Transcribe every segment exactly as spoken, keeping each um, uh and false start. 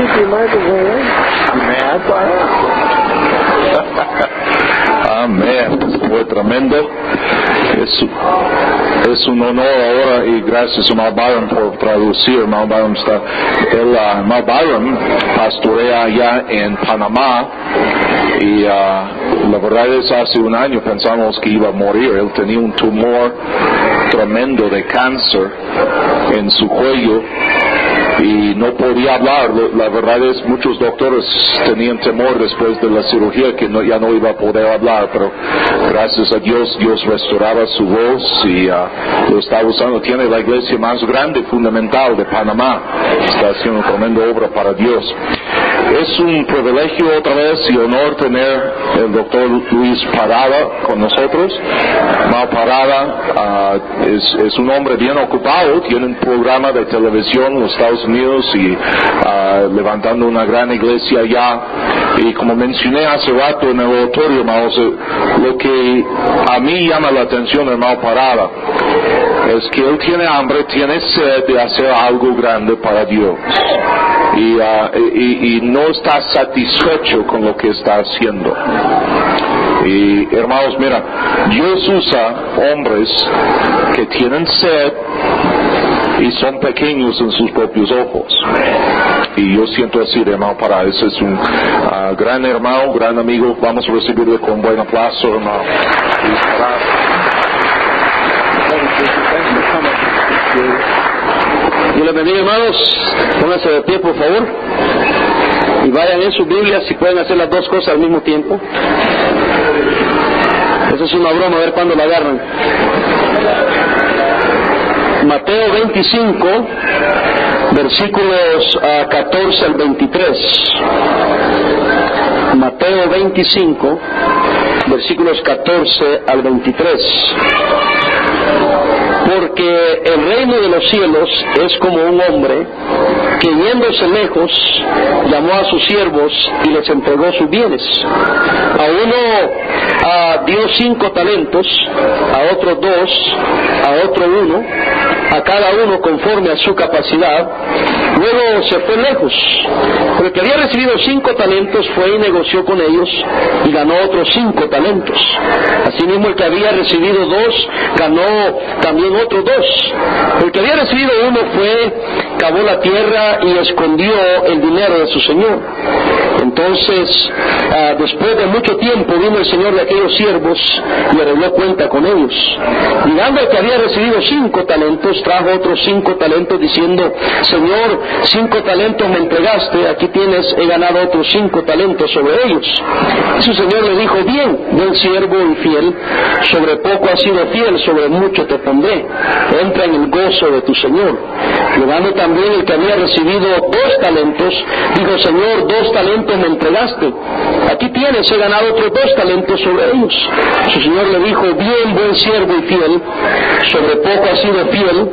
Amén. Fue tremendo. Es, es un honor ahora y gracias a Mal Byron por traducir. Mal Byron está, el uh, Mal Byron pastorea allá en Panamá y uh, la verdad es hace un año pensamos que iba a morir. Él tenía un tumor tremendo de cáncer en su cuello y no podía hablar. La verdad es muchos doctores tenían temor después de la cirugía que no, ya no iba a poder hablar, pero gracias a Dios Dios restauraba su voz y uh, lo está usando. Tiene la iglesia más grande fundamental de Panamá, está haciendo una tremenda obra para Dios. Es un privilegio otra vez y honor tener el doctor Luis Parada con nosotros. Mal Parada uh, es, es un hombre bien ocupado, tiene un programa de televisión en los Estados Unidos y uh, levantando una gran iglesia allá. Y como mencioné hace rato en el auditorio, hermanos, lo que a mí llama la atención de Mal Parada es que él tiene hambre, tiene sed de hacer algo grande para Dios. Y, uh, y, y no está satisfecho con lo que está haciendo. Y hermanos, mira, Dios usa hombres que tienen sed y son pequeños en sus propios ojos. Y yo siento así de hermano Parada. Ese es un uh, gran hermano, gran amigo. Vamos a recibirle con buen aplauso, hermano. Dios les bendiga, hermanos. Pónganse de pie, por favor. Y vayan en su Biblia si pueden hacer las dos cosas al mismo tiempo. Eso es una broma, a ver cuándo la agarran. Mateo veinticinco, versículos uh, catorce al veintitrés. Mateo veinticinco, versículos catorce al veintitrés. Porque el reino de los cielos es como un hombre que yéndose lejos llamó a sus siervos y les entregó sus bienes. A uno uh, dio cinco talentos, a otro dos, a otro uno, a cada uno conforme a su capacidad. Luego se fue lejos. Pero el que había recibido cinco talentos fue y negoció con ellos y ganó otros cinco talentos. Asimismo el que había recibido dos ganó también otros dos. El que había recibido uno fue, cavó la tierra y escondió el dinero de su señor. Entonces, uh, después de mucho tiempo vino el señor de aquellos siervos y arregló cuenta con ellos. Llegando el que había recibido cinco talentos, trajo otros cinco talentos diciendo: Señor, cinco talentos me entregaste, aquí tienes, he ganado otros cinco talentos sobre ellos. Y su señor le dijo: bien, buen siervo y fiel, sobre poco has sido fiel, sobre mucho te pondré, entra en el gozo de tu señor. Llegando también el que había recibido dos talentos, dijo: Señor, dos talentos me entregaste, aquí tienes, he ganado otros dos talentos sobre ellos. Su señor le dijo: bien, buen siervo y fiel, sobre poco has sido fiel,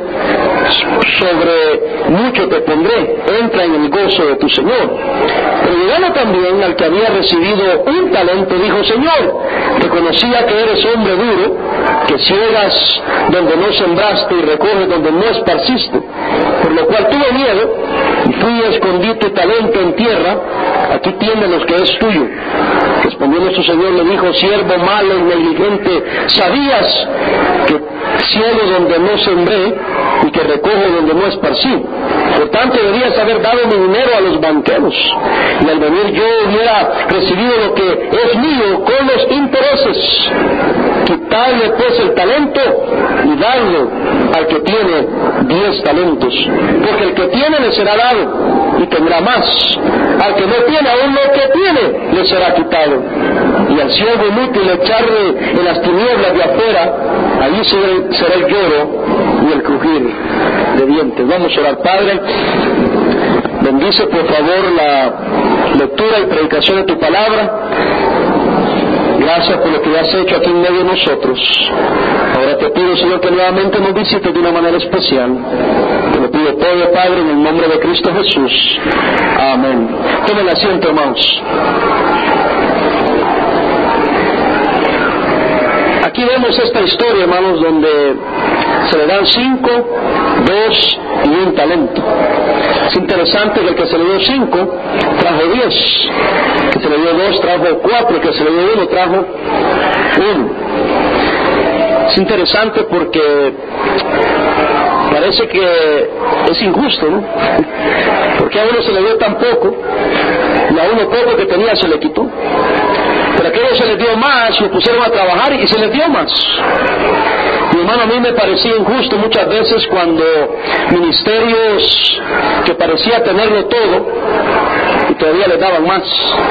sobre mucho te pondré, entra en el gozo de tu señor. Pero llegando también al que había recibido un talento, dijo: Señor, te conocía que eres hombre duro, que ciegas donde no sembraste y recoges donde no esparciste, por lo cual tuve miedo y fui y escondí tu talento en tierra, aquí tienes lo que es tuyo. Respondiendo su señor le dijo: siervo malo y negligente, ¿sabías que ciego donde no sembré y que recojo donde no esparcí? Por tanto debías haber dado mi dinero a los banqueros, y al venir yo hubiera recibido lo que es mío con los intereses. Quitarle pues el talento y darlo al que tiene diez talentos, porque el que tiene le será dado y tendrá más, al que no tiene aún lo que tiene le será quitado. Y al siervo inútil echarle en las tinieblas de afuera, allí será el lloro y el crujir de dientes. Vamos a orar. Padre, bendice por favor la lectura y predicación de tu palabra. Gracias por lo que has hecho aquí en medio de nosotros. Ahora te pido, Señor, que nuevamente nos visites de una manera especial. Te lo pido todo, Padre, en el nombre de Cristo Jesús. Amén. Tomen asiento, hermanos. Aquí vemos esta historia, hermanos, donde se le dan cinco, dos y un talento. Es interesante que el que se le dio cinco trajo diez, que se le dio dos trajo cuatro, que se le dio uno trajo uno. Es interesante porque parece que es injusto, ¿no? Porque a uno se le dio tan poco y a uno poco que tenía se le quitó. Pero a aquellos se les dio más, lo pusieron a trabajar y se les dio más. Mi hermano, a mí me parecía injusto muchas veces cuando ministerios que parecía tenerlo todo y todavía les daban más.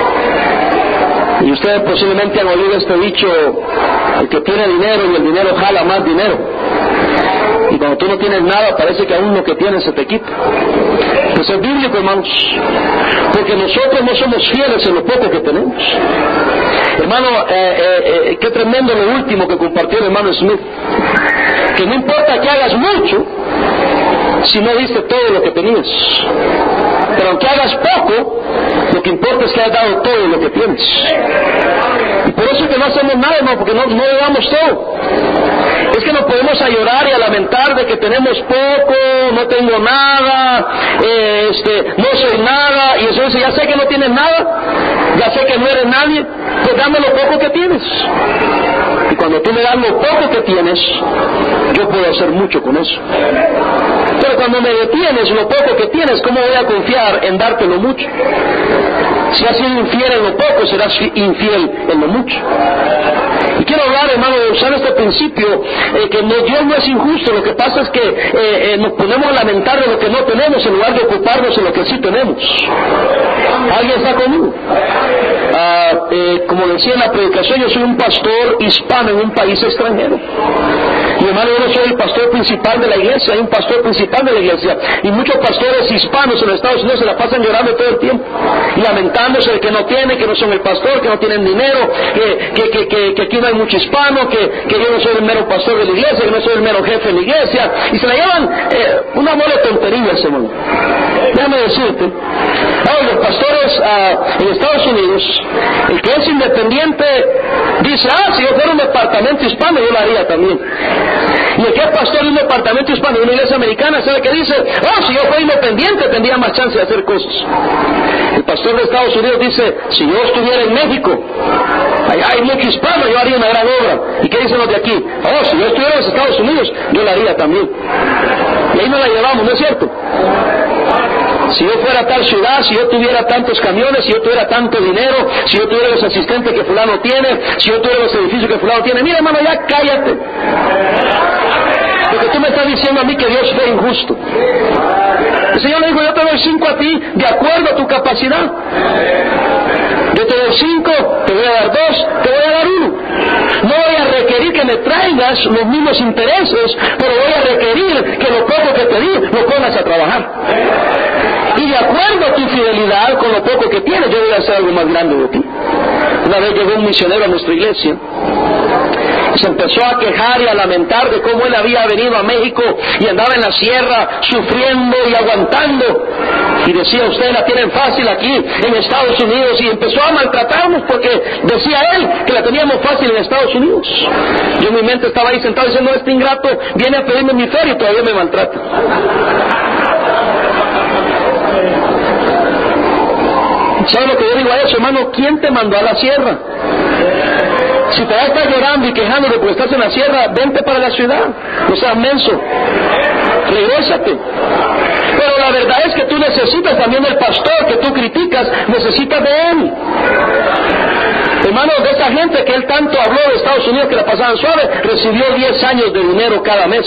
Y ustedes posiblemente han oído este dicho: el que tiene dinero y el dinero jala más dinero. Y cuando tú no tienes nada, parece que aún lo que tienes se te quita. Pues es bíblico, hermanos, porque nosotros no somos fieles en lo poco que tenemos. Hermano, eh, eh, eh, qué tremendo lo último que compartió el hermano Smith, que no importa que hagas mucho si no diste todo lo que tenías, pero aunque hagas poco, lo que importa es que hayas dado todo lo que tienes. Y por eso es que no hacemos nada, hermano, porque no, no le damos todo. Es que nos podemos a llorar y a lamentar de que tenemos poco, no tengo nada, eh, este, no soy nada, y eso dice: ya sé que no tienes nada, ya sé que no eres nadie, pues dame lo poco que tienes. Y cuando tú me das lo poco que tienes, yo puedo hacer mucho con eso. Pero cuando me detienes lo poco que tienes, ¿cómo voy a confiar en dártelo mucho? Si has sido infiel en lo poco, serás infiel en lo mucho. Y quiero hablar, hermano, de usar este principio, eh, que no, Dios no es injusto. Lo que pasa es que eh, eh, nos ponemos a lamentar de lo que no tenemos en lugar de ocuparnos en lo que sí tenemos. ¿Alguien está conmigo? Ah, eh, como decía en la predicación, yo soy un pastor hispano en un país extranjero. Mi hermano, yo no soy el pastor principal de la iglesia, hay un pastor principal de la iglesia. Y muchos pastores hispanos en los Estados Unidos se la pasan llorando todo el tiempo y lamentándose de que no tienen, que no son el pastor, que no tienen dinero, que, que, que, que, que aquí no hay mucho hispano, que, que yo no soy el mero pastor de la iglesia, que no soy el mero jefe de la iglesia. Y se la llevan eh, una bola de tonterías, hermano. Déjame decirte, ahora los pastores ah, en Estados Unidos, el que es independiente dice: ah, si yo fuera un departamento hispano, yo lo haría también. Y el que es pastor de un departamento hispano de una iglesia americana, ¿sabe qué dice? Oh, si yo fuera independiente tendría más chance de hacer cosas. El pastor de Estados Unidos dice: si yo estuviera en México, allá hay mucho hispano, yo haría una gran obra. ¿Y qué dicen los de aquí? Oh, si yo estuviera en los Estados Unidos, yo la haría también. Y ahí nos la llevamos, ¿no es cierto? Si yo fuera a tal ciudad, si yo tuviera tantos camiones, si yo tuviera tanto dinero, si yo tuviera los asistentes que fulano tiene, si yo tuviera los edificios que fulano tiene, mira, hermano, ya cállate. Porque tú me estás diciendo a mí que Dios fue injusto. El Señor le dijo: yo te doy cinco a ti de acuerdo a tu capacidad. Yo te doy cinco, te voy a dar dos, te voy a dar uno. No voy a requerir que me traigas los mismos intereses, pero voy a requerir que lo poco que te di lo pongas a trabajar. Y de acuerdo a tu fidelidad con lo poco que tienes, yo voy a hacer algo más grande de ti. Una vez llegó un misionero a nuestra iglesia y se empezó a quejar y a lamentar de cómo él había venido a México y andaba en la sierra sufriendo y aguantando. Y decía: ustedes la tienen fácil aquí en Estados Unidos. Y empezó a maltratarnos porque decía él que la teníamos fácil en Estados Unidos. Yo en mi mente estaba ahí sentado diciendo: este ingrato viene a pedirme mi feria y todavía me maltrata. ¿Sabes lo que yo digo a eso, hermano? ¿Quién te mandó a la sierra? Si te estás llorando y quejándote porque estás en la sierra, vente para la ciudad. No seas menso. Regrésate. Pero la verdad es que tú necesitas también del pastor que tú criticas, necesitas de él. Hermanos, de esa gente que él tanto habló de Estados Unidos que la pasaban suave, recibió diez años de dinero cada mes.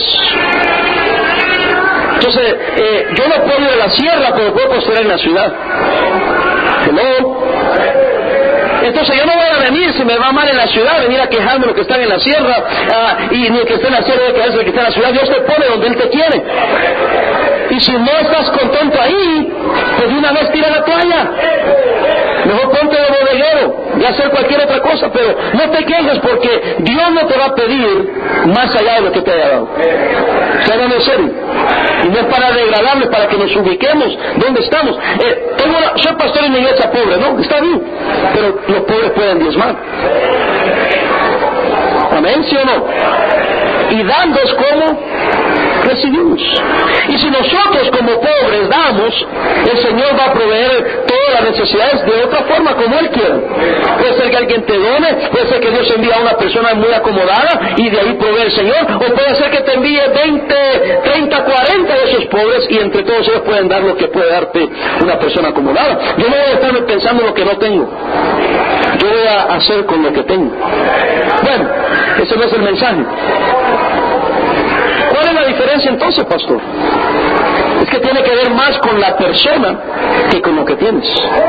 Entonces, eh, yo no puedo ir a la sierra, pero puedo construir en la ciudad. Hello. Entonces yo no voy a venir, si me va mal en la ciudad, venir a quejarme los que están en la sierra, uh, y ni el que está en la sierra, que es el que está en la ciudad. Dios te pone donde Él te quiere. Y si no estás contento ahí, pues de una vez tira la toalla. Mejor ponte de bodeguero y hacer cualquier otra cosa, pero no te quejes porque Dios no te va a pedir más allá de lo que te haya dado. ¿Se hagan en serio? Y no es para degradarles, para que nos ubiquemos donde estamos. Eh, tengo una, soy pastor en una iglesia pobre, ¿no? Está bien, pero los pobres pueden diezmar. ¿Amén? ¿Sí o no? y dando es como recibimos. Y si nosotros como pobres damos, el Señor va a proveer todas las necesidades de otra forma, como Él quiera. Puede ser que alguien te done, puede ser que Dios envíe a una persona muy acomodada y de ahí provee el Señor, o puede ser que te envíe veinte, treinta, cuarenta de esos pobres y entre todos ellos pueden dar lo que puede darte una persona acomodada. Yo no voy a estar pensando en lo que no tengo, yo voy a hacer con lo que tengo. Bueno, ese no es el mensaje. ¿Cuál es la diferencia entonces, pastor? Es que tiene que ver más con la persona que con lo que tienes.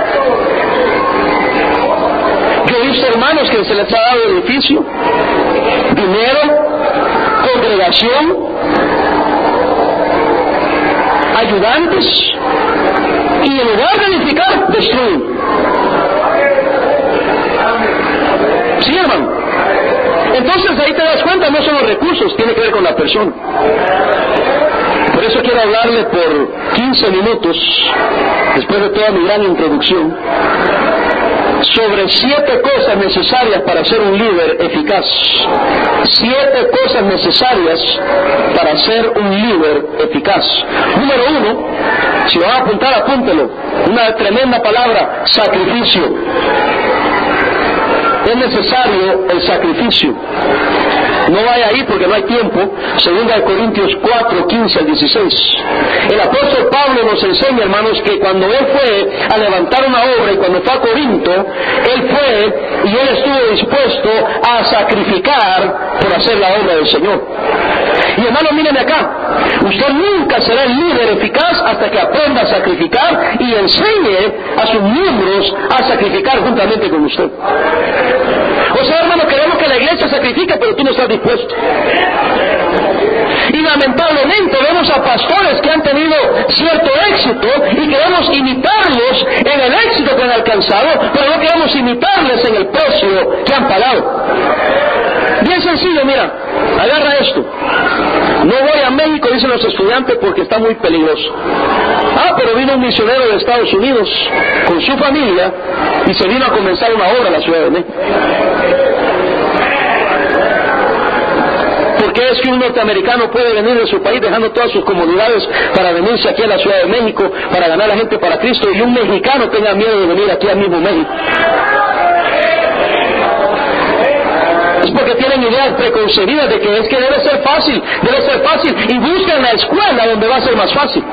Yo he visto hermanos que se les ha dado edificio, dinero, congregación, ayudantes, y en lugar de edificar, destruyen. Sí, hermano. Entonces ahí te das cuenta, no son los recursos, tiene que ver con la persona. Por eso quiero hablarle por quince minutos, después de toda mi gran introducción, sobre siete cosas necesarias para ser un líder eficaz. Siete cosas necesarias para ser un líder eficaz. Número uno, si lo va a apuntar, apúntelo. Una tremenda palabra: sacrificio. Es necesario el sacrificio. No vaya ahí porque no hay tiempo. Segunda de Corintios cuatro, quince al dieciséis. El apóstol Pablo nos enseña, hermanos, que cuando él fue a levantar una obra y cuando fue a Corinto, él fue y él estuvo dispuesto a sacrificar por hacer la obra del Señor. Y hermano, mírenme acá, usted nunca será el líder eficaz hasta que aprenda a sacrificar y enseñe a sus miembros a sacrificar juntamente con usted. O sea, hermano, queremos que la iglesia sacrifique, pero tú no estás dispuesto. Y lamentablemente vemos a pastores que han tenido cierto éxito y queremos imitarlos en el éxito que han alcanzado, pero no queremos imitarles en el precio que han pagado. Bien sencillo, mira, agarra esto. No voy a México, dicen los estudiantes, porque está muy peligroso. Ah, pero vino un misionero de Estados Unidos con su familia y se vino a comenzar una obra en la Ciudad de México. ¿Por qué es que un norteamericano puede venir de su país dejando todas sus comodidades para venirse aquí a la Ciudad de México para ganar a la gente para Cristo, y un mexicano tenga miedo de venir aquí al mismo México? Es porque tienen ideas preconcebidas de que es que debe ser fácil, debe ser fácil, y buscan la escuela donde va a ser más fácil.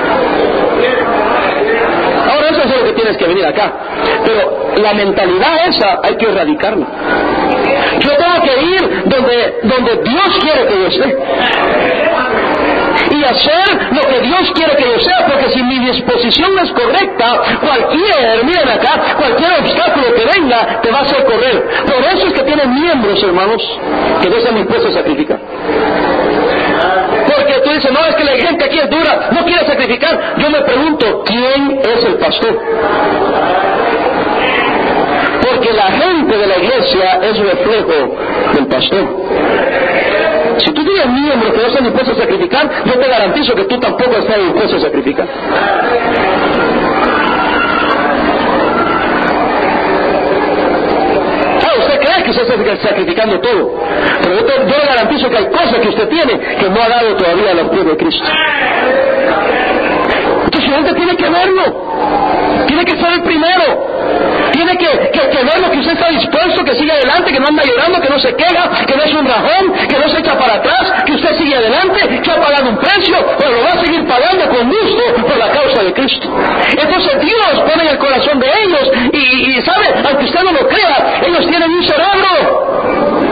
Ahora eso es lo que tienes que venir acá, pero la mentalidad esa hay que erradicarla. Yo tengo que ir donde, donde Dios quiere que yo esté y hacer lo que Dios quiere que yo sea, porque si mi disposición no es correcta, cualquier, miren acá, cualquier obstáculo que venga te va a hacer correr. Por eso es que tienen miembros, hermanos, que no están dispuestos a sacrificar. Porque tú dices, no, es que la gente aquí es dura, no quiere sacrificar. Yo me pregunto, ¿quién es el pastor? Porque la gente de la iglesia es reflejo del pastor. Si tú tienes miembros que no están dispuestos a sacrificar, yo te garantizo que tú tampoco estás dispuesto a sacrificar. Ah, usted cree que usted está sacrificando todo, pero yo, te, yo le garantizo que hay cosas que usted tiene que no ha dado todavía a los pies de Cristo. Entonces la gente tiene que verlo, tiene que ser el primero. Tiene que, que, que ver lo que usted está dispuesto, que sigue adelante, que no anda llorando, que no se queja, que no es un rajón, que no se echa para atrás, que usted sigue adelante, que ha pagado un precio, pero lo va a seguir pagando con gusto por la causa de Cristo. Entonces Dios pone en el corazón de ellos y, y, y sabe, aunque usted no lo crea, ellos tienen un cerebro.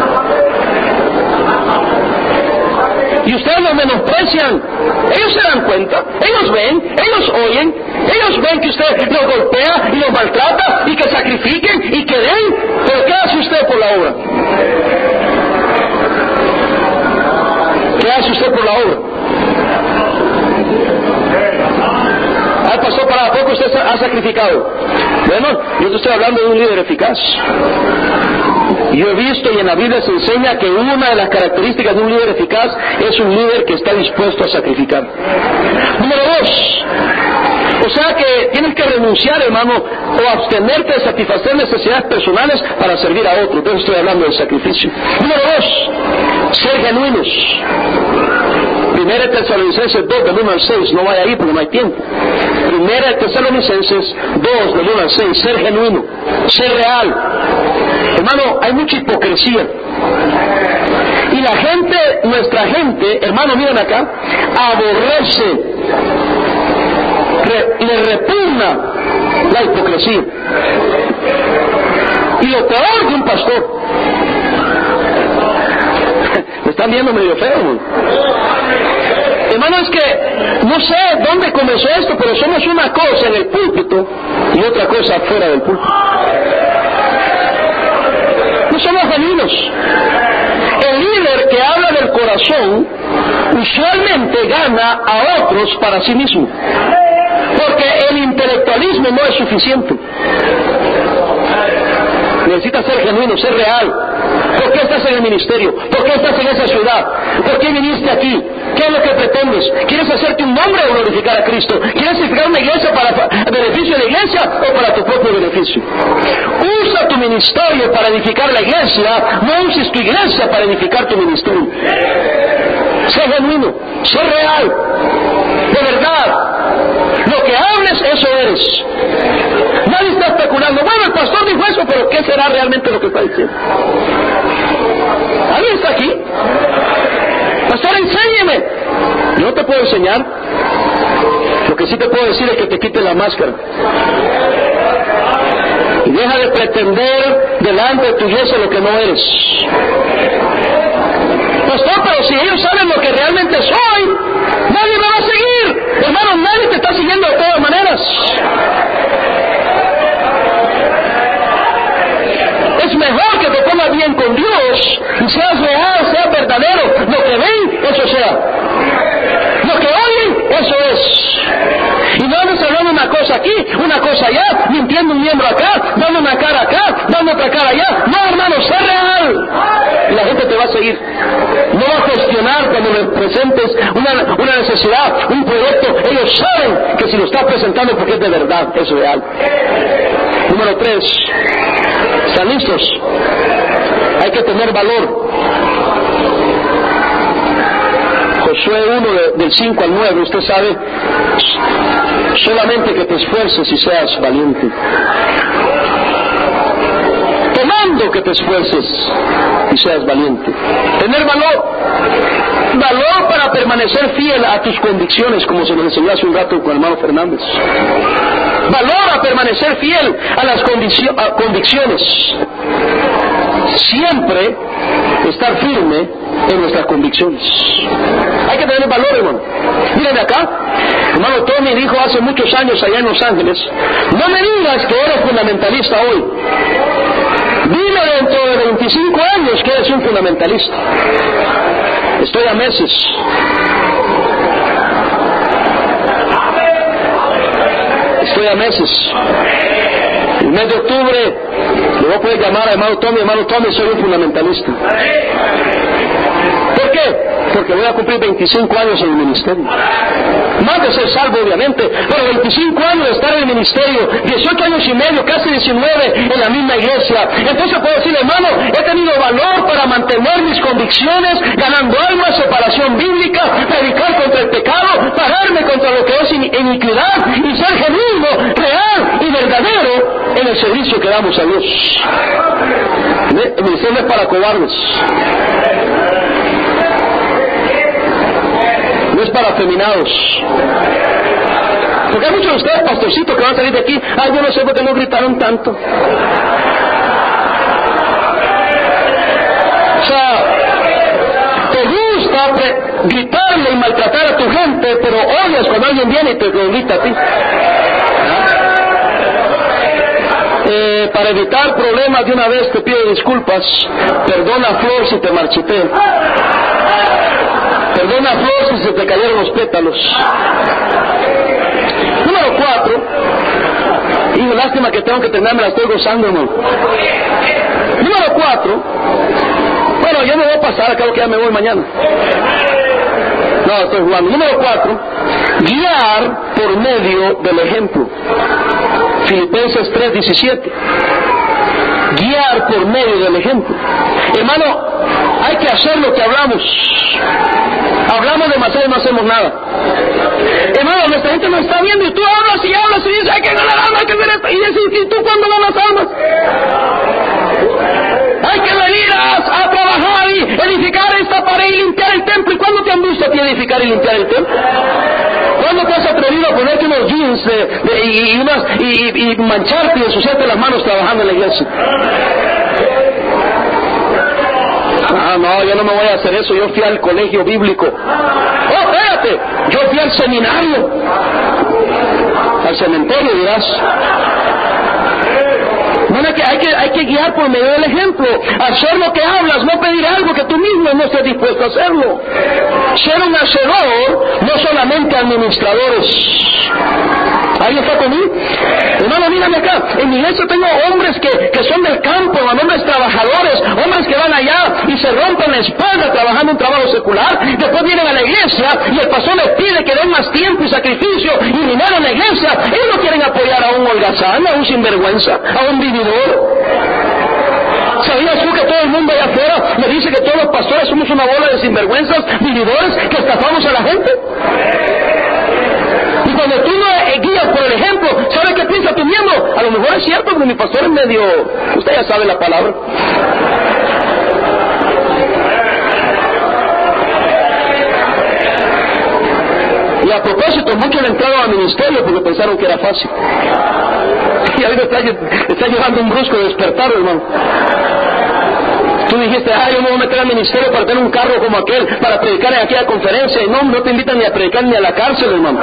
Y ustedes lo menosprecian. Ellos se dan cuenta, ellos ven, ellos oyen, ellos ven que usted los golpea y los maltrata y que sacrifiquen y que den. ¿Pero qué hace usted por la obra? ¿Qué hace usted por la obra? Al pastor, para poco usted ha sacrificado. Bueno, yo te estoy hablando de un líder eficaz. Yo he visto y en la Biblia se enseña que una de las características de un líder eficaz es un líder que está dispuesto a sacrificar. Número dos, o sea que tienes que renunciar, hermano, o abstenerte de satisfacer necesidades personales para servir a otros. Entonces estoy hablando del sacrificio. Número dos, ser genuinos. Primera de Tesalonicenses dos, del uno al seis, no vaya ahí porque no hay tiempo. Primera de Tesalonicenses dos, del uno al seis, ser genuino, ser real. Hermano, hay mucha hipocresía. Y la gente, nuestra gente, hermano, miren acá, aborrece, re, le repugna la hipocresía. Y lo peor de un pastor, me están viendo medio feo, ¿no? Hermano, es que no sé dónde comenzó esto, pero somos una cosa en el púlpito y otra cosa fuera del púlpito. No somos genuinos. El líder que habla del corazón usualmente gana a otros para sí mismo, porque el intelectualismo no es suficiente. Necesitas ser genuino, ser real. ¿Por qué estás en el ministerio? ¿Por qué estás en esa ciudad? ¿Por qué viniste aquí? ¿Qué es lo que pretendes? ¿Quieres hacerte un nombre o glorificar a Cristo? ¿Quieres edificar una iglesia para beneficio de la iglesia o para tu propio beneficio? Usa tu ministerio para edificar la iglesia, no uses tu iglesia para edificar tu ministerio. Sé genuino, sé real, de verdad. Lo que hables, eso eres. Nadie está especulando, bueno, el pastor dijo eso, pero ¿qué será realmente lo que está diciendo? ¿Alguien está aquí? Pastor, enséñeme. Yo no te puedo enseñar. Lo que sí te puedo decir es que te quites la máscara y deja de pretender delante de tu iglesia lo que no eres. Pastor, pero si ellos saben lo que realmente soy, nadie me va a seguir. Hermano, nadie te está siguiendo de todas maneras. Es mejor que te pongas bien con Dios y seas real, seas verdadero. Lo que ven, eso sea. Lo que oyen, eso es. Y no andes hablando una cosa aquí, una cosa allá, mintiendo un miembro acá, dando una cara acá, dando otra cara allá. No, hermano, sé real. Y la gente te va a seguir. No va a cuestionar cuando le presentes una, una necesidad, un proyecto. Ellos saben que si lo estás presentando porque es de verdad, es real. Número tres. ¿Están listos? Hay que tener valor. Josué uno de, del cinco al nueve, usted sabe, solamente que te esfuerces y seas valiente. Tomando que te esfuerces y seas valiente. Tener valor. Valor para permanecer fiel a tus convicciones, como se nos enseñó hace un rato con el hermano Fernández. Valor a permanecer fiel a las convic- a convicciones. Siempre estar firme en nuestras convicciones. Hay que tener valor, hermano. Miren acá, hermano Tommy dijo hace muchos años allá en Los Ángeles, no me digas que eres fundamentalista hoy. Dime dentro de veinticinco años que eres un fundamentalista. Estoy a meses. Estoy a meses. El mes de octubre le voy a poder llamar a hermano Tommy, hermano Tommy, soy un fundamentalista. ¿Por qué? Porque voy a cumplir veinticinco años en el ministerio. Más de ser salvo, obviamente, pero veinticinco años de estar en el ministerio, dieciocho años y medio, casi diecinueve en la misma iglesia. Entonces puedo decir, hermano, he tenido valor para mantener mis convicciones, ganando almas, separación bíblica, predicar contra el pecado, pararme contra lo que es iniquidad y ser genuino, real y verdadero en el servicio que damos a Dios. El ministerio es para cobardes. No es para afeminados. Porque hay muchos de ustedes, pastorcitos, que van a salir de aquí, ay, yo no sé por qué no gritaron tanto. O sea, te gusta pre- gritarle y maltratar a tu gente, pero odias cuando alguien viene y te lo grita a ti. Eh, para evitar problemas de una vez te pido disculpas. Perdona, Flor, si te marchité. Perdona, Flor, si se te cayeron los pétalos. Número cuatro. Hijo, lástima que tengo que terminar, me la estoy gozando, hermano. Número cuatro. Bueno, yo me voy a pasar, acabo que ya me voy mañana. No, estoy jugando. Número cuatro. Guiar por medio del ejemplo. Filipenses tres diecisiete. Guiar por medio del ejemplo. Hermano, hay que hacer lo que hablamos. Hablamos demasiado y no hacemos nada. Hermano, nuestra gente no está viendo y tú hablas y hablas y dices, hay que ganar almas, hay que hacer esto. Y dices, ¿y tú cuándo ganas almas? Hay que venir a, a trabajar y edificar esta pared y limpiar el templo. ¿Y cuándo te han visto a ti edificar y limpiar el templo? ¿Cuándo te has atrevido a ponerte unos jeans de, de, y, y, unas, y, y mancharte y ensuciarte las manos trabajando en la iglesia? Ah, no, yo no me voy a hacer eso. Yo fui al colegio bíblico. Oh, espérate, yo fui al seminario. Al cementerio, dirás. Bueno, hay que, hay, que, hay que guiar por medio del ejemplo. Hacer lo que hablas, no pedir algo que tú mismo no estés dispuesto a hacerlo. Ser un hacedor, no solamente administradores. ¿Alguien está conmigo? Hermano, mírame acá. En mi iglesia tengo hombres que, que son del campo, hombres trabajadores, hombres que van allá y se rompen la espalda trabajando un trabajo secular. Después vienen a la iglesia y el pastor les pide que den más tiempo y sacrificio y dinero en la iglesia. Ellos no quieren apoyar a un holgazán, a un sinvergüenza, a un vividor. ¿Sabías tú que todo el mundo allá afuera me dice que todos los pastores somos una bola de sinvergüenzas, vividores, que estafamos a la gente? Y cuando tú no guías por el ejemplo, ¿sabes qué piensa tu miembro? A lo mejor es cierto, porque mi pastor es medio... Usted ya sabe la palabra. Y a propósito, muchos le entraron al ministerio porque pensaron que era fácil. Y ahorita está, está llevando un brusco despertar, hermano. Tú dijiste, ah, yo me voy a meter al ministerio para tener un carro como aquel, para predicar en aquella conferencia. Y no, no te invitan ni a predicar ni a la cárcel, hermano.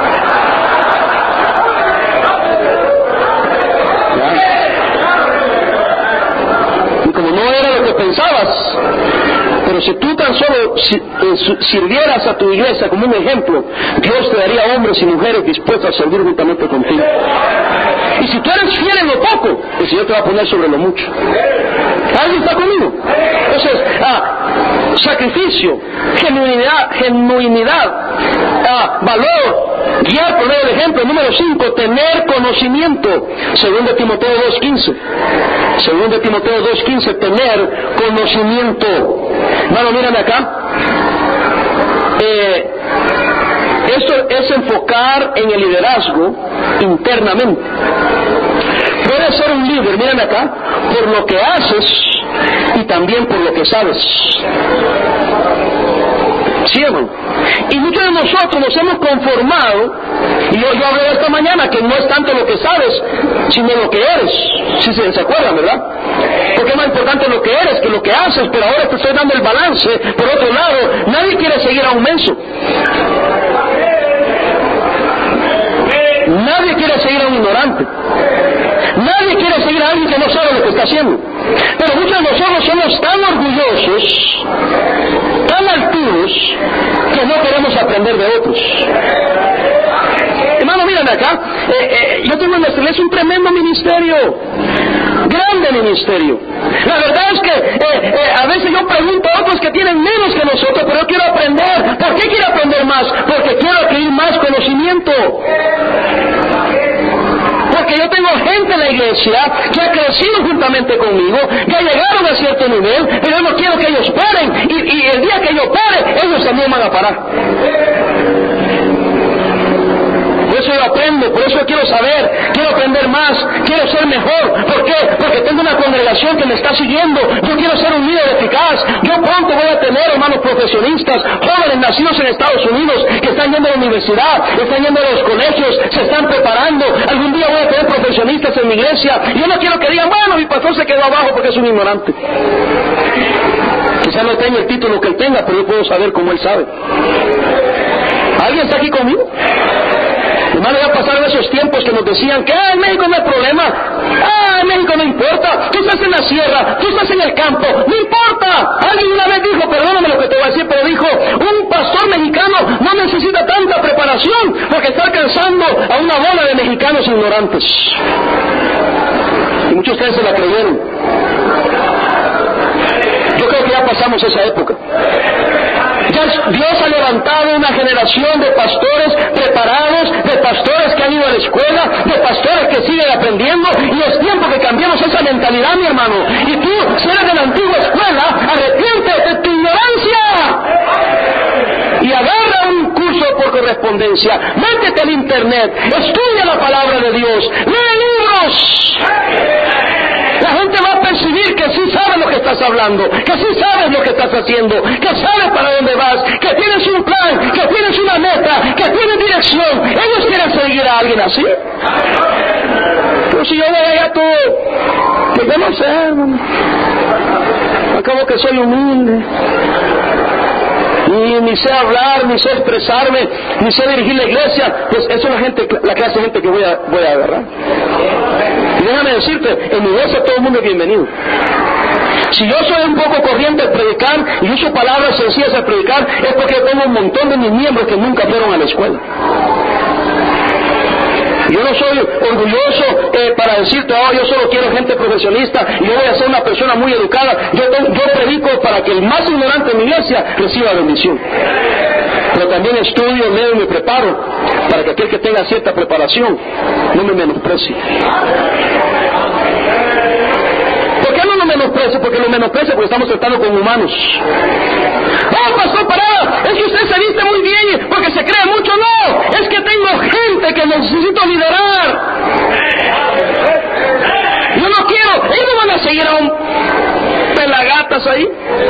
¿Ya? Y como no era lo que pensabas, pero si tú tan solo sirvieras a tu iglesia como un ejemplo, Dios te daría hombres y mujeres dispuestos a servir juntamente contigo. Y si tú eres fiel en lo poco, el Señor te va a poner sobre lo mucho. ¿Alguien está conmigo? Entonces, ah, sacrificio, genuinidad, genuinidad ah, valor, guiar por medio del ejemplo. Número cinco, tener conocimiento. Segundo Timoteo dos quince. Segundo Timoteo dos quince, tener conocimiento. Hermano, mírame acá. Eh, esto es enfocar en el liderazgo internamente. Puedes ser un líder, mírame acá, por lo que haces y también por lo que sabes. ¿Sí, hermano? Y muchos de nosotros nos hemos conformado, y yo, yo hablé esta mañana que no es tanto lo que sabes, sino lo que eres. Si se, se acuerdan, ¿verdad? Porque es más importante lo que eres que lo que haces, pero ahora te estoy dando el balance. Por otro lado, nadie quiere seguir a un menso. Nadie quiere seguir a un ignorante. Nadie quiere seguir a alguien que no sabe lo que está haciendo. Pero muchos de nosotros somos tan orgullosos, tan altivos, que no queremos aprender de otros. Hermano, mírame acá. Eh, eh, yo tengo en nuestra iglesia un tremendo ministerio. Grande ministerio. La verdad es que eh, eh, a veces yo pregunto a otros que tienen menos que nosotros, pero yo quiero aprender. ¿Por qué quiero aprender más? Porque quiero adquirir más conocimiento. Porque yo tengo gente en la iglesia que ha crecido juntamente conmigo, que llegaron a cierto nivel, pero yo no quiero que ellos paren. Y, y el día que yo pare, ellos también van a parar. Por eso yo aprendo, por eso yo quiero saber, quiero aprender más, quiero ser mejor. ¿Por qué? Porque tengo una congregación que me está siguiendo. Yo quiero ser un líder eficaz. Yo pronto voy a tener hermanos profesionistas, jóvenes nacidos en Estados Unidos, que están yendo a la universidad, están yendo a los colegios, se están preparando. Algún día voy a tener profesionistas en mi iglesia. Y yo no quiero que digan, bueno, mi pastor se quedó abajo porque es un ignorante. Quizás no tenga el título que él tenga, pero yo puedo saber cómo él sabe. ¿Alguien está aquí conmigo? Hermano, ya pasaron esos tiempos que nos decían que ah, en México no hay problema, ah, en México no importa, tú estás en la sierra, tú estás en el campo, no importa. Alguien una vez dijo, perdóname lo que te voy a decir, pero dijo, un pastor mexicano no necesita tanta preparación porque está alcanzando a una bola de mexicanos ignorantes. Y muchos de ustedes se la creyeron. Yo creo que ya pasamos esa época. Ya Dios ha levantado una generación de pastores preparados, de pastores que han ido a la escuela, de pastores que siguen aprendiendo, y es tiempo que cambiemos esa mentalidad, mi hermano. Y tú, si eres de la antigua escuela, arrepiéntete de tu ignorancia y agarra un curso por correspondencia. Métete al internet, estudia la palabra de Dios, lee libros. La gente va a percibir que sí sabes lo que estás hablando, que sí sabes lo que estás haciendo, que sabes para dónde vas, que tienes un plan, que tienes una meta, que tienes dirección. Ellos quieren seguir a alguien así. Pero si yo voy allá todo, pues yo no sé, hermano. Acabo que soy humilde. Y ni sé hablar, ni sé expresarme, ni sé dirigir la iglesia. Pues eso es la gente, la clase de gente que voy a, voy a agarrar. Y déjame decirte, en mi iglesia todo el mundo es bienvenido. Si yo soy un poco corriente al predicar y uso palabras sencillas al predicar, es porque tengo un montón de mis miembros que nunca fueron a la escuela. Yo no soy orgulloso eh, para decirte, oh, yo solo quiero gente profesionista y yo voy a ser una persona muy educada. Yo, yo predico para que el más ignorante en mi iglesia reciba bendición. Pero también estudio, leo y me preparo para que aquel que tenga cierta preparación no me menosprecie. ¿Por qué no lo menosprecie? Porque lo menosprecia porque estamos tratando con humanos. ¡Oh, pastor Parada! Es que usted se viste muy bien porque se cree mucho. No, es que tengo gente que necesito liderar. Yo no quiero, ellos no van a seguir a un pelagatas ahí.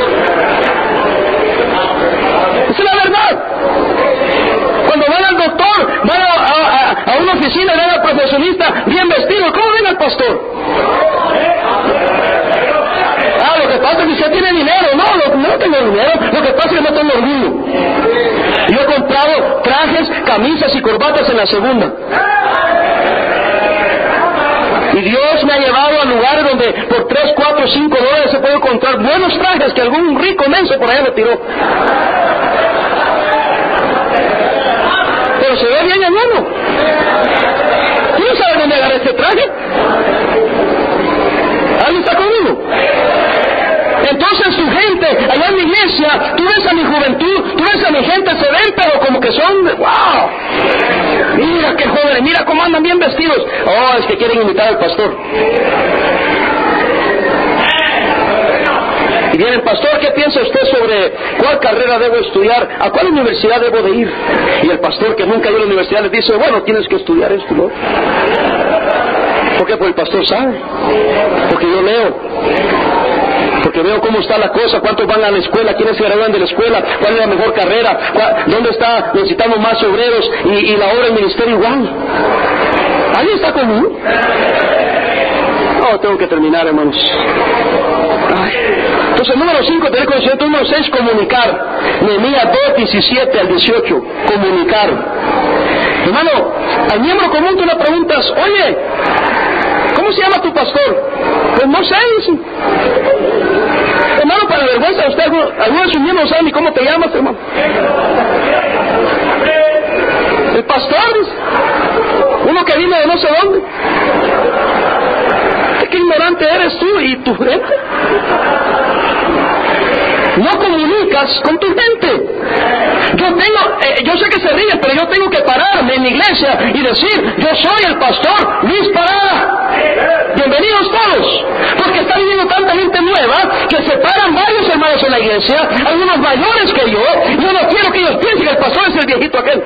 Esa es la verdad. Cuando van al doctor, van a, a, a una oficina y ven al profesionista bien vestido, ¿cómo ven al pastor? Ah, lo que pasa es que usted tiene dinero. No, no, no tengo dinero. Lo que pasa es que no tengo orgullo. Yo he comprado trajes, camisas y corbatas en la segunda. Y Dios me ha llevado a lugares donde por tres, cuatro, cinco dólares se puede comprar buenos trajes que algún rico menso por allá me tiró. Pero se ve bien hermano. ¿Tú no sabes dónde agarré este traje? ¿Alguien está conmigo? Entonces su gente, allá en mi iglesia, tú ves a mi juventud, tú ves a mi gente, se ven pero como que son, wow, mira qué jóvenes, mira cómo andan bien vestidos. Oh, es que quieren imitar al pastor. Y viene el pastor, ¿qué piensa usted sobre cuál carrera debo estudiar? ¿A cuál universidad debo de ir? Y el pastor que nunca ha ido a la universidad le dice, bueno, tienes que estudiar esto, ¿no? ¿Por qué? Porque el pastor sabe, porque yo leo. Porque veo cómo está la cosa, cuántos van a la escuela, quiénes se gradúan de la escuela, cuál es la mejor carrera, cuál, dónde está, necesitamos más obreros y, y la obra del ministerio igual. ¿Alguien está conmigo? Oh, tengo que terminar, hermanos. Ay. Entonces, número cinco, tener conocimiento. Número seis, comunicar. Nehemías dos, diecisiete al dieciocho. Comunicar. Hermano, al miembro común tú le preguntas, oye, ¿cómo se llama tu pastor? Pues no sé, dice. Hermano, para vergüenza de usted, algunos de sus miembros no saben ni cómo te llamas, hermano. El pastor, dice. Uno que viene de no sé dónde. Qué ignorante eres tú y tu gente. No comunicas con tu gente. Yo tengo, eh, yo sé que se ríen, pero yo tengo que pararme en la iglesia y decir, yo soy el pastor Luis Parada. Bienvenidos todos, porque está viniendo tanta gente nueva que se paran varios hermanos en la iglesia, algunos mayores que yo. Yo no quiero que ellos piensen que el pastor es el viejito aquel.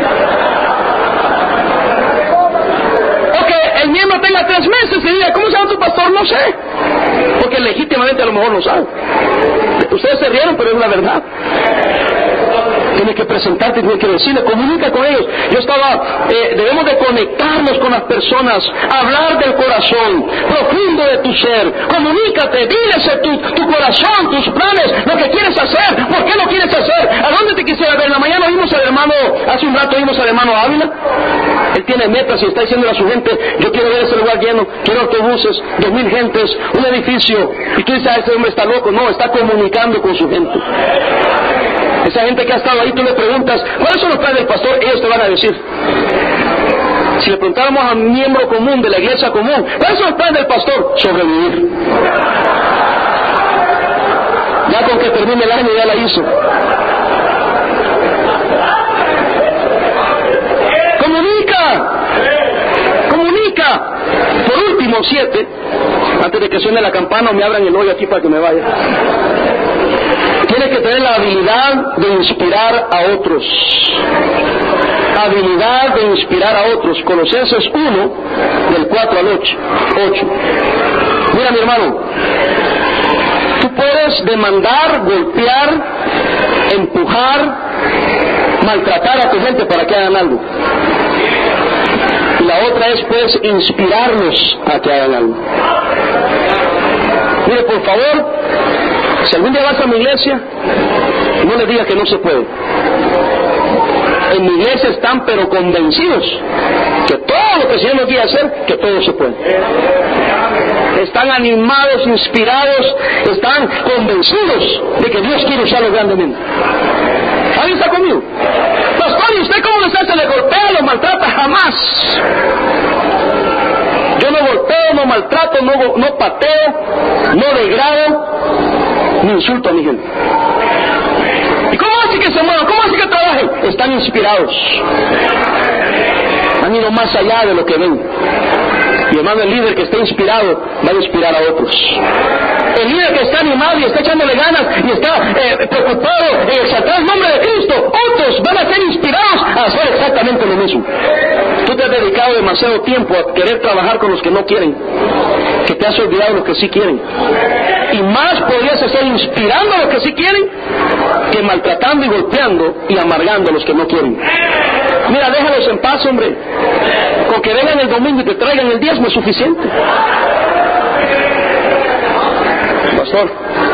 O que el miembro tenga tres meses y diga, ¿cómo se llama tu pastor? No sé, porque legítimamente a lo mejor no sabe. Ustedes se rieron, pero es la verdad. Tienes que presentarte, tienes que decirle, comunica con ellos. Yo estaba, eh, debemos de conectarnos con las personas, hablar del corazón, profundo de tu ser. Comunícate, diles tu, tu corazón, tus planes, lo que quieres hacer, por qué lo quieres hacer, a dónde te quisiera ver. En la mañana oímos al hermano, hace un rato oímos al hermano Ávila. Él tiene metas y está diciendo a su gente, yo quiero ver ese lugar lleno, quiero autobuses, dos mil gentes, un edificio. Y tú dices, ah, ese hombre está loco. No, está comunicando con su gente. Esa gente que ha estado ahí, tú le preguntas, ¿cuáles son los planes del pastor? Ellos te van a decir. Si le preguntáramos a un miembro común de la iglesia común, ¿cuál es el plan del pastor? Sobrevivir. Ya con que termine el año ya la hizo. Comunica. Comunica. Por último, siete, antes de que suene la campana o me abran el hoyo aquí para que me vaya. Tienes que tener la habilidad de inspirar a otros. Habilidad de inspirar a otros. Colosenses uno, del cuatro al ocho. Mira, mi hermano, tú puedes demandar, golpear, empujar, maltratar a tu gente para que hagan algo. Y la otra es, puedes inspirarlos a que hagan algo. Mire, por favor, si algún día vas a mi iglesia, no les digas que no se puede. En mi iglesia están pero convencidos que todo lo que el Señor nos quiere hacer, que todo se puede. Están animados, inspirados, están convencidos de que Dios quiere usarlos grandemente. ¿Alguien está conmigo? Pastor, ¿y usted cómo les hace? ¿Le golpea, lo maltrata? Jamás. Yo no golpeo, no maltrato, no, no pateo, no degrado, ni insulto a mi gente. ¿Y cómo hace que se muevan? ¿Cómo hace que trabajen? Están inspirados. Han ido más allá de lo que ven. Y hermano, el líder que está inspirado va a inspirar a otros. El líder que está animado y está echándole ganas y está eh, preocupado en exaltar el nombre de Cristo, otros van a ser inspirados a hacer exactamente lo mismo. Tú te has dedicado demasiado tiempo a querer trabajar con los que no quieren, que te has olvidado de los que sí quieren. Y más podrías hacer inspirando a los que sí quieren que maltratando y golpeando y amargando a los que no quieren. Mira, déjalos en paz, hombre. Con que vengan el domingo y te traigan el diezmo es suficiente. Pastor.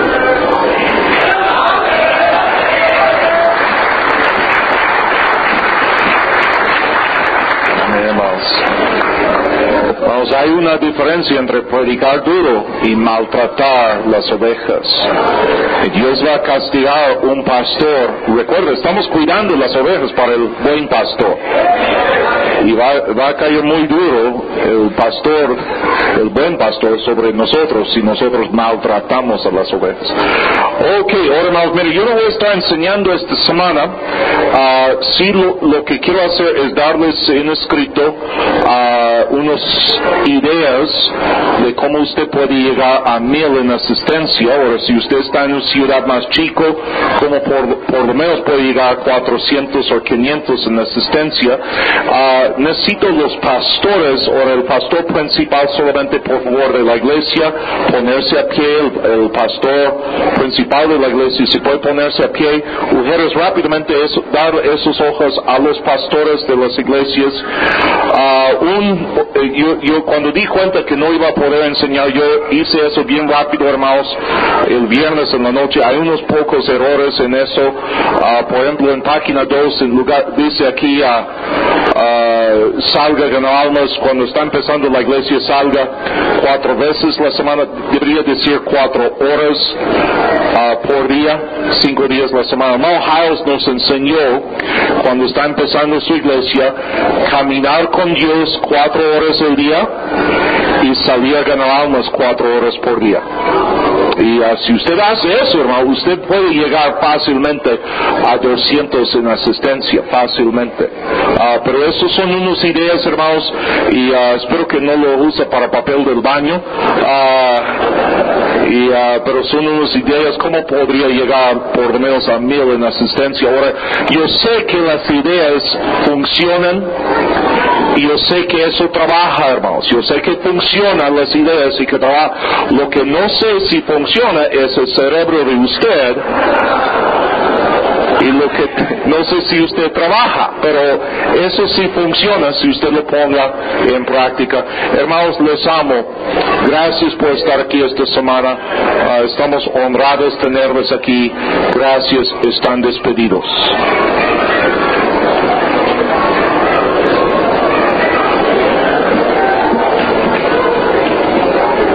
Vamos, hay una diferencia entre predicar duro y maltratar las ovejas. Y Dios va a castigar un pastor. Recuerda, estamos cuidando las ovejas para el buen pastor. Y va, va a caer muy duro el pastor, el buen pastor, sobre nosotros si nosotros maltratamos a las ovejas. Ok, ahora hermanos, mire, yo no voy a estar enseñando esta semana. Uh, sí, lo, lo que quiero hacer es darles en escrito uh, unas ideas de cómo usted puede llegar a mil en asistencia. Ahora, si usted está en una ciudad más chico, como por, por lo menos puede llegar a cuatrocientos o quinientos en asistencia. Uh, necesito los pastores, o el pastor principal solamente, por favor, de la iglesia, ponerse a pie, el, el pastor principal de la iglesia, si puede ponerse a pie. Mujeres, rápidamente eso, dar esos ojos a los pastores de las iglesias. Uh, un, yo, yo cuando di cuenta que no iba a poder enseñar, yo hice eso bien rápido, hermanos, el viernes en la noche. Hay unos pocos errores en eso. Uh, por ejemplo, en página dos, en lugar, dice aquí, uh, uh, salga ganar almas. Cuando está empezando la iglesia, salga cuatro veces la semana. Debería decir cuatro horas uh, por día, cinco días la semana. Hermano Hiles nos enseñó, cuando está empezando su iglesia, caminar con Dios cuatro horas al día y salir a ganar almas cuatro horas por día. Y uh, si usted hace eso, hermano, usted puede llegar fácilmente a doscientos en asistencia, fácilmente. Uh, pero esos son unas ideas, hermanos, y uh, espero que no lo use para papel del baño. Uh, y, uh, pero son unas ideas cómo podría llegar por lo menos a mil en asistencia. Ahora, yo sé que las ideas funcionan. Y yo sé que eso trabaja, hermanos. Yo sé que funcionan las ideas y que trabaja. Lo que no sé si funciona es el cerebro de usted. Y lo que no sé si usted trabaja, pero eso sí funciona si usted lo ponga en práctica. Hermanos, les amo. Gracias por estar aquí esta semana. Uh, estamos honrados tenerles aquí. Gracias. Están despedidos.